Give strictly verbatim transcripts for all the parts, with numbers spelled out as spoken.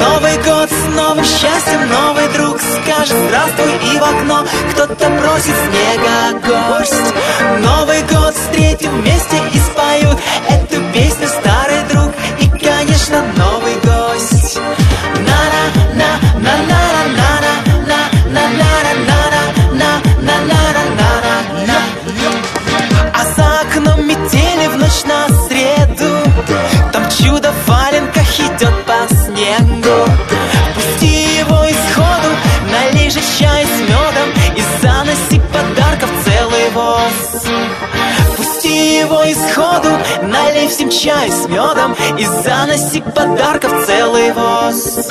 Новый год с новым счастьем, новый друг скажет здравствуй, и в окно кто-то бросит снега горсть. Новый год встретим вместе и споют эту песню старый друг и, конечно, новый гость. А за окном метели в ночь на среду, там чудо в валенках идет по снегу. Пусти его исходу, налей же чай с медом и заноси подарков целый воз. Пусти его исходу, налей всем чай с медом и заноси подарков целый воз.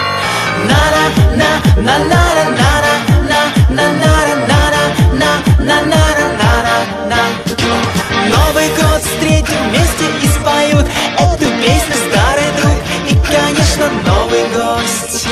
Новый год встретим вместе и споют эту песню старый друг и, конечно, новый гость.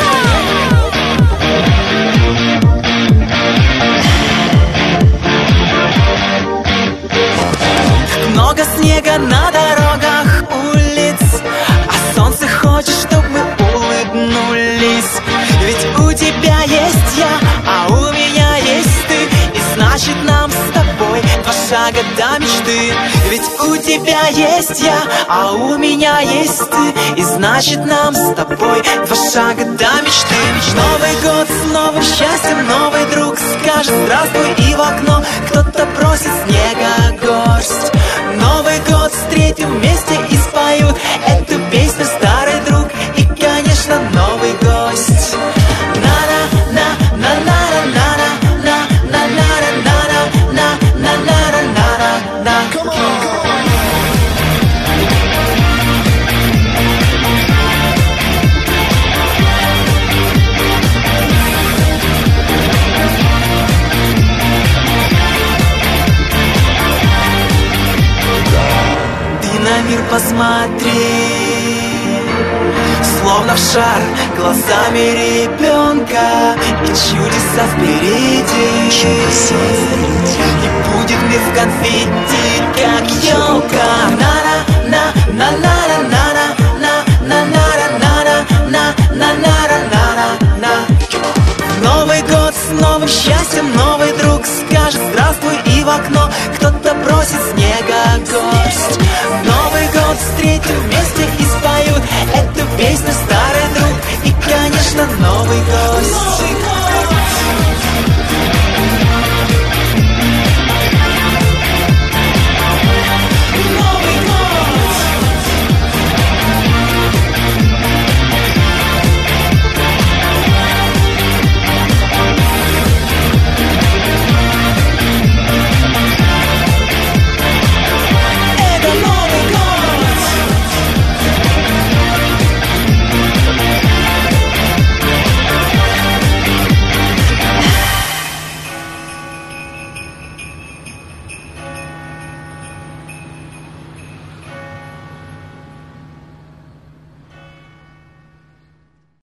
Много снега на дорогах улиц, а солнце хочет, чтобы мы улыбнулись. Ведь у тебя есть я, а у меня есть ты, и значит нам с тобой два шага до мечты. Ведь у тебя есть я, а у меня есть ты, и значит нам с тобой два шага до мечты. Новый год с новым счастьем, новый друг скажет здравствуй, и в окно кто-то бросит снега горсть. Новый год встретим вместе и споют эту песню старый друг и, конечно, новый гость. Мир посмотри, словно в шар глазами ребенка, и чудеса впереди, чудеса впереди. И будет мир в конфетти, как елка. Новый год с новым счастьем, новый друг скажет здравствуй, и в окно кто-то бросит снега горсть. Новый год встретим вместе и споют эту песню старый друг и, конечно, новый год.